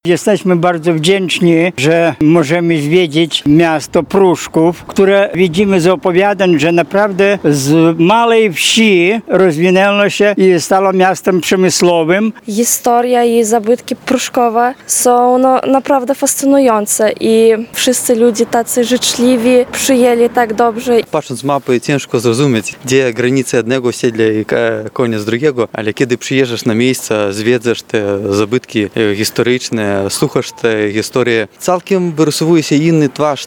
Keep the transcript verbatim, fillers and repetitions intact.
Jesteśmy bardzo wdzięczni, że możemy zwiedzić miasto Pruszków, które widzimy z opowiadań, że naprawdę z małej wsi rozwinęło się i stało miastem przemysłowym. Historia i zabytki Pruszkowa są no, naprawdę fascynujące i wszyscy ludzie tacy życzliwi, przyjęli tak dobrze. Patrząc z mapy, ciężko zrozumieć, gdzie granice jednego osiedla i koniec drugiego, ale kiedy przyjeżdżasz na miejsce, zwiedzasz te zabytki historyczne, słuchasz te historie, całkiem wyrysowuje się inny twarz